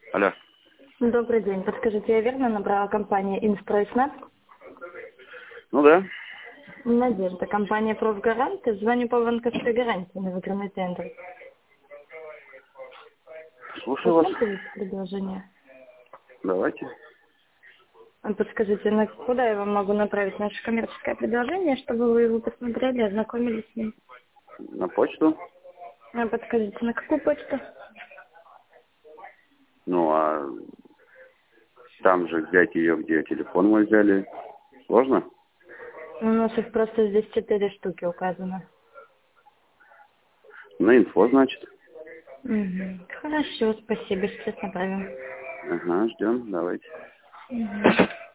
Алло. Добрый день. Подскажите, я верно набрала компанию «Инстройснаб»? Ну да. Надежда, компания «Профгарант». Звоню по банковской гарантии на выигранный тендер. Слушаю вас. Посмотрите предложение. Давайте. Подскажите, куда я вам могу направить наше коммерческое предложение, чтобы вы его посмотрели, ознакомились с ним? На почту. Подскажите, на какую почту? Ну, а там же взять ее, где телефон мой взяли. Сложно? У нас их просто здесь 4 штуки указано. На инфо, значит. Угу. Хорошо, спасибо, сейчас направим. Ага, ждем, давайте. Угу.